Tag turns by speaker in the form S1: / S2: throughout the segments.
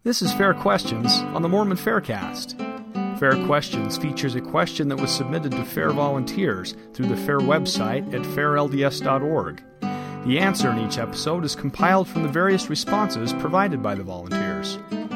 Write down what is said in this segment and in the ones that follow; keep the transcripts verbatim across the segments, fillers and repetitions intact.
S1: This is Fair Questions on the Mormon Faircast. Fair Questions features a question that was submitted to FAIR volunteers through the FAIR website at fair l d s dot org. The answer in each episode is compiled from the various responses provided by the volunteers.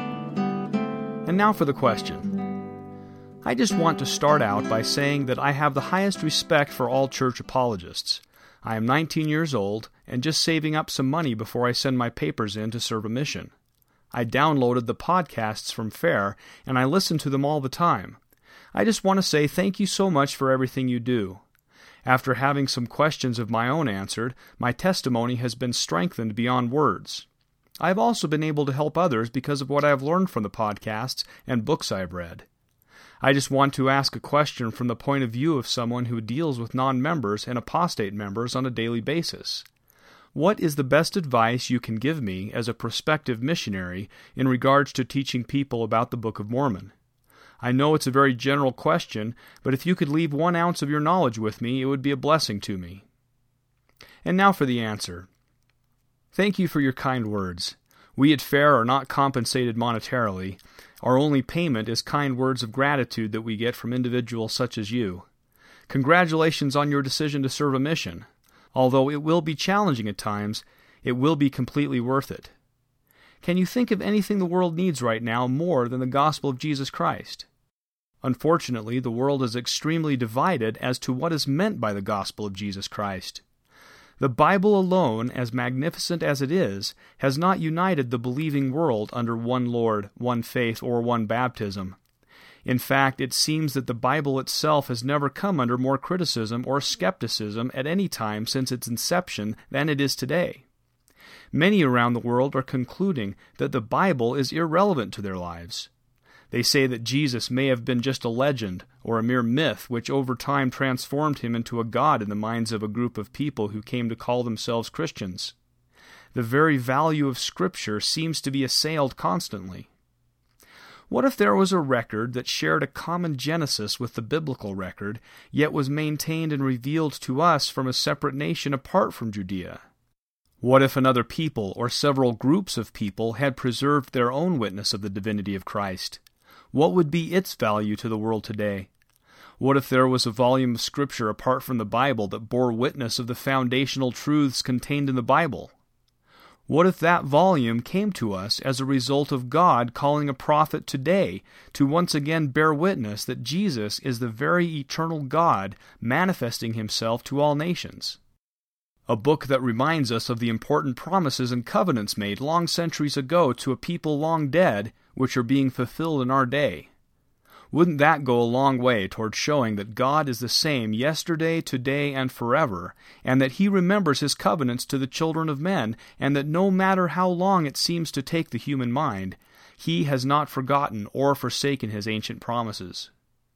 S1: And now for the question. I just want to start out by saying that I have the highest respect for all church apologists. I am nineteen years old and just saving up some money before I send my papers in to serve a mission. I downloaded the podcasts from FAIR, and I listen to them all the time. I just want to say thank you so much for everything you do. After having some questions of my own answered, my testimony has been strengthened beyond words. I have also been able to help others because of what I have learned from the podcasts and books I have read. I just want to ask a question from the point of view of someone who deals with non-members and apostate members on a daily basis. What is the best advice you can give me as a prospective missionary in regards to teaching people about the Book of Mormon? I know it's a very general question, but if you could leave one ounce of your knowledge with me, it would be a blessing to me. And now for the answer. Thank you for your kind words. We at FAIR are not compensated monetarily. Our only payment is kind words of gratitude that we get from individuals such as you. Congratulations on your decision to serve a mission. Although it will be challenging at times, it will be completely worth it. Can you think of anything the world needs right now more than the gospel of Jesus Christ? Unfortunately, the world is extremely divided as to what is meant by the gospel of Jesus Christ. The Bible alone, as magnificent as it is, has not united the believing world under one Lord, one faith, or one baptism. In fact, it seems that the Bible itself has never come under more criticism or skepticism at any time since its inception than it is today. Many around the world are concluding that the Bible is irrelevant to their lives. They say that Jesus may have been just a legend or a mere myth which over time transformed him into a god in the minds of a group of people who came to call themselves Christians. The very value of Scripture seems to be assailed constantly. What if there was a record that shared a common genesis with the biblical record, yet was maintained and revealed to us from a separate nation apart from Judea? What if another people or several groups of people had preserved their own witness of the divinity of Christ? What would be its value to the world today? What if there was a volume of Scripture apart from the Bible that bore witness of the foundational truths contained in the Bible? What if that volume came to us as a result of God calling a prophet today to once again bear witness that Jesus is the very eternal God manifesting himself to all nations? A book that reminds us of the important promises and covenants made long centuries ago to a people long dead, which are being fulfilled in our day. Wouldn't that go a long way toward showing that God is the same yesterday, today, and forever, and that he remembers his covenants to the children of men, and that no matter how long it seems to take the human mind, he has not forgotten or forsaken his ancient promises?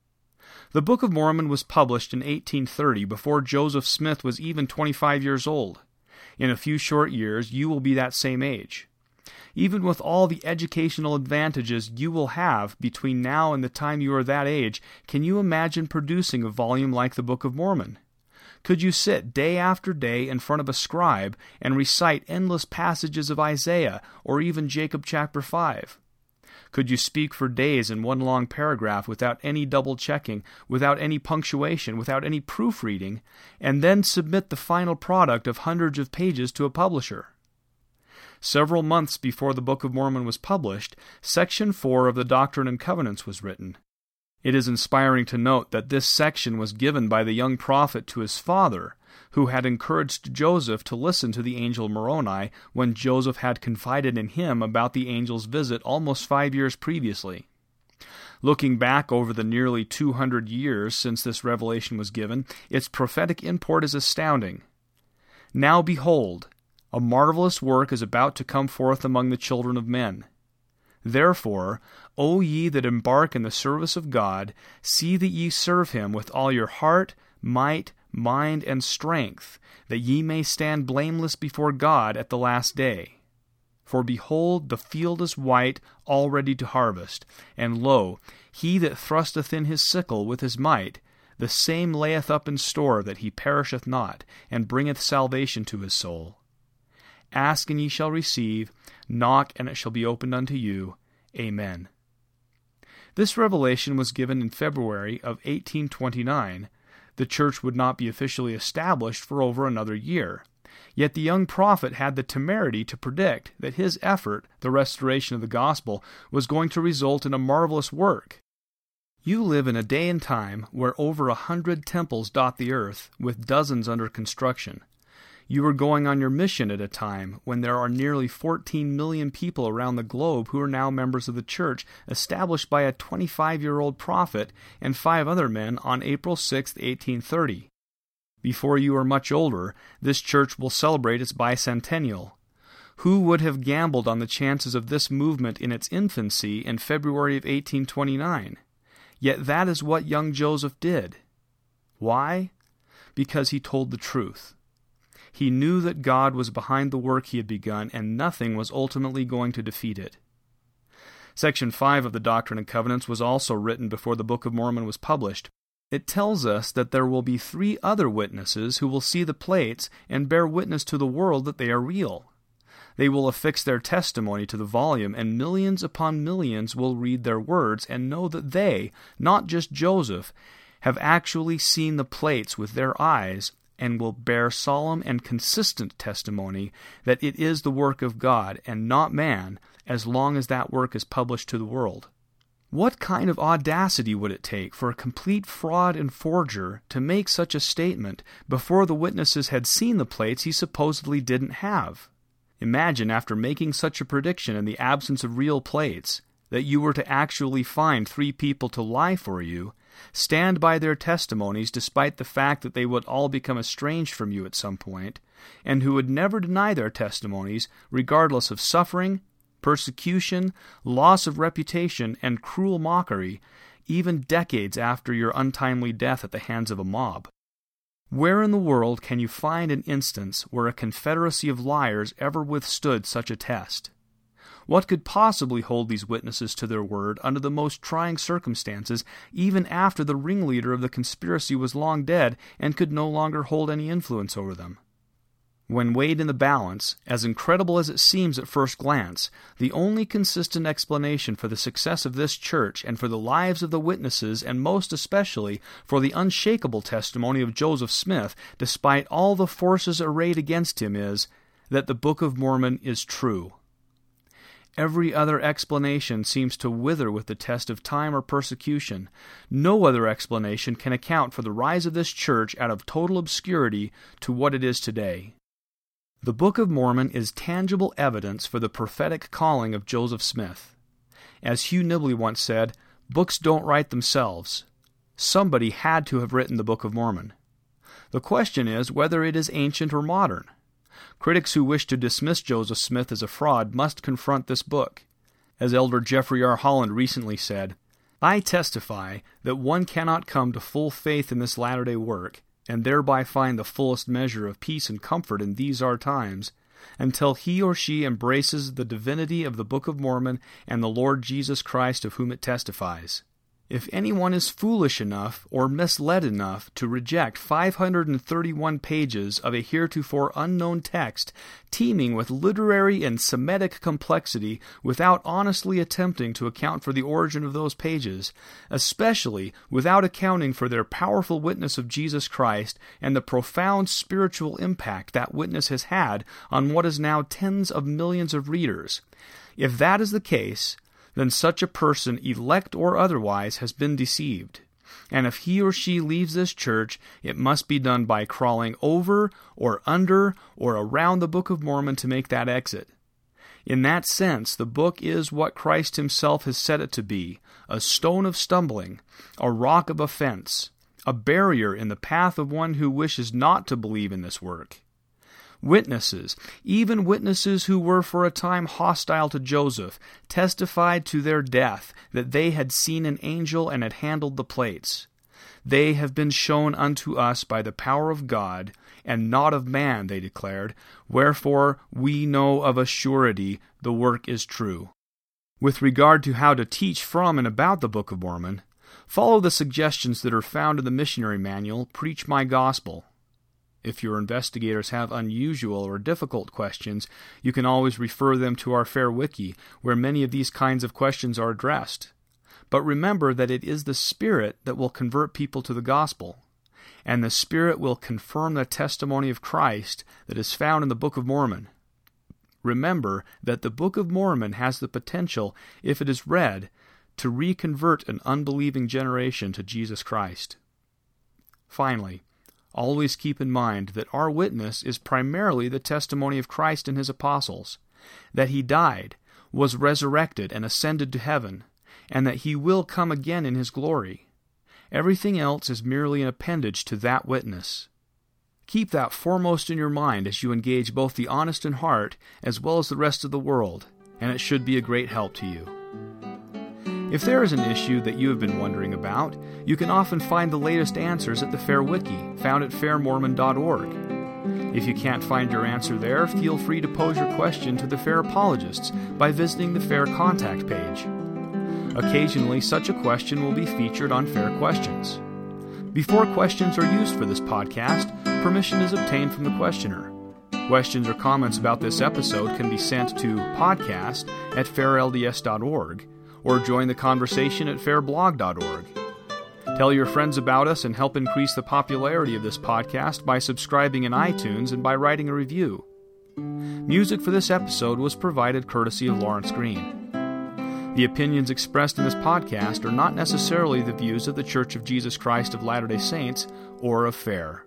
S1: The Book of Mormon was published in eighteen thirty, before Joseph Smith was even twenty-five years old. In a few short years, you will be that same age. Even with all the educational advantages you will have between now and the time you are that age, can you imagine producing a volume like the Book of Mormon? Could you sit day after day in front of a scribe and recite endless passages of Isaiah or even Jacob chapter five? Could you speak for days in one long paragraph without any double-checking, without any punctuation, without any proofreading, and then submit the final product of hundreds of pages to a publisher? Several months before the Book of Mormon was published, Section four of the Doctrine and Covenants was written. It is inspiring to note that this section was given by the young prophet to his father, who had encouraged Joseph to listen to the angel Moroni when Joseph had confided in him about the angel's visit almost five years previously. Looking back over the nearly two hundred years since this revelation was given, its prophetic import is astounding. Now behold, a marvelous work is about to come forth among the children of men. Therefore, O ye that embark in the service of God, see that ye serve him with all your heart, might, mind, and strength, that ye may stand blameless before God at the last day. For behold, the field is white, all ready to harvest, and lo, he that thrusteth in his sickle with his might, the same layeth up in store that he perisheth not, and bringeth salvation to his soul. Ask and ye shall receive, knock and it shall be opened unto you. Amen. This revelation was given in February of eighteen twenty-nine. The church would not be officially established for over another year. Yet the young prophet had the temerity to predict that his effort, the restoration of the gospel, was going to result in a marvelous work. You live in a day and time where over a hundred temples dot the earth, with dozens under construction. You are going on your mission at a time when there are nearly fourteen million people around the globe who are now members of the church, established by a twenty-five-year-old prophet and five other men on April sixth, eighteen thirty. Before you are much older, this church will celebrate its bicentennial. Who would have gambled on the chances of this movement in its infancy in February of eighteen twenty-nine? Yet that is what young Joseph did. Why? Because he told the truth. He knew that God was behind the work he had begun, and nothing was ultimately going to defeat it. Section five of the Doctrine and Covenants was also written before the Book of Mormon was published. It tells us that there will be three other witnesses who will see the plates and bear witness to the world that they are real. They will affix their testimony to the volume, and millions upon millions will read their words and know that they, not just Joseph, have actually seen the plates with their eyes, and will bear solemn and consistent testimony that it is the work of God and not man, as long as that work is published to the world. What kind of audacity would it take for a complete fraud and forger to make such a statement before the witnesses had seen the plates he supposedly didn't have? Imagine, after making such a prediction in the absence of real plates, that you were to actually find three people to lie for you, stand by their testimonies despite the fact that they would all become estranged from you at some point, and who would never deny their testimonies regardless of suffering, persecution, loss of reputation, and cruel mockery, even decades after your untimely death at the hands of a mob. Where in the world can you find an instance where a confederacy of liars ever withstood such a test? What could possibly hold these witnesses to their word under the most trying circumstances, even after the ringleader of the conspiracy was long dead and could no longer hold any influence over them? When weighed in the balance, as incredible as it seems at first glance, the only consistent explanation for the success of this church and for the lives of the witnesses, and most especially for the unshakable testimony of Joseph Smith, despite all the forces arrayed against him, is that the Book of Mormon is true. Every other explanation seems to wither with the test of time or persecution. No other explanation can account for the rise of this church out of total obscurity to what it is today. The Book of Mormon is tangible evidence for the prophetic calling of Joseph Smith. As Hugh Nibley once said, books don't write themselves. Somebody had to have written the Book of Mormon. The question is whether it is ancient or modern. Critics who wish to dismiss Joseph Smith as a fraud must confront this book. As Elder Jeffrey R. Holland recently said, "I testify that one cannot come to full faith in this latter-day work, and thereby find the fullest measure of peace and comfort in these our times, until he or she embraces the divinity of the Book of Mormon and the Lord Jesus Christ of whom it testifies. If anyone is foolish enough or misled enough to reject five hundred thirty-one pages of a heretofore unknown text teeming with literary and Semitic complexity without honestly attempting to account for the origin of those pages, especially without accounting for their powerful witness of Jesus Christ and the profound spiritual impact that witness has had on what is now tens of millions of readers, if that is the case, then such a person, elect or otherwise, has been deceived. And if he or she leaves this church, it must be done by crawling over or under or around the Book of Mormon to make that exit. In that sense, the book is what Christ himself has said it to be, a stone of stumbling, a rock of offense, a barrier in the path of one who wishes not to believe in this work. Witnesses, even witnesses who were for a time hostile to Joseph, testified to their death that they had seen an angel and had handled the plates. They have been shown unto us by the power of God, and not of man, they declared, wherefore we know of a surety the work is true. With regard to how to teach from and about the Book of Mormon, follow the suggestions that are found in the missionary manual, Preach My Gospel. If your investigators have unusual or difficult questions, you can always refer them to our FAIR Wiki, where many of these kinds of questions are addressed. But remember that it is the Spirit that will convert people to the gospel, and the Spirit will confirm the testimony of Christ that is found in the Book of Mormon. Remember that the Book of Mormon has the potential, if it is read, to reconvert an unbelieving generation to Jesus Christ. Finally, always keep in mind that our witness is primarily the testimony of Christ and his apostles, that he died, was resurrected, and ascended to heaven, and that he will come again in his glory. Everything else is merely an appendage to that witness. Keep that foremost in your mind as you engage both the honest in heart as well as the rest of the world, and it should be a great help to you. If there is an issue that you have been wondering about, you can often find the latest answers at the FAIR Wiki, found at fair mormon dot org. If you can't find your answer there, feel free to pose your question to the FAIR apologists by visiting the FAIR contact page. Occasionally, such a question will be featured on FAIR Questions. Before questions are used for this podcast, permission is obtained from the questioner. Questions or comments about this episode can be sent to podcast at fair l d s dot org, or join the conversation at fair blog dot org. Tell your friends about us and help increase the popularity of this podcast by subscribing in iTunes and by writing a review. Music for this episode was provided courtesy of Lawrence Green. The opinions expressed in this podcast are not necessarily the views of the Church of Jesus Christ of Latter-day Saints or of FAIR.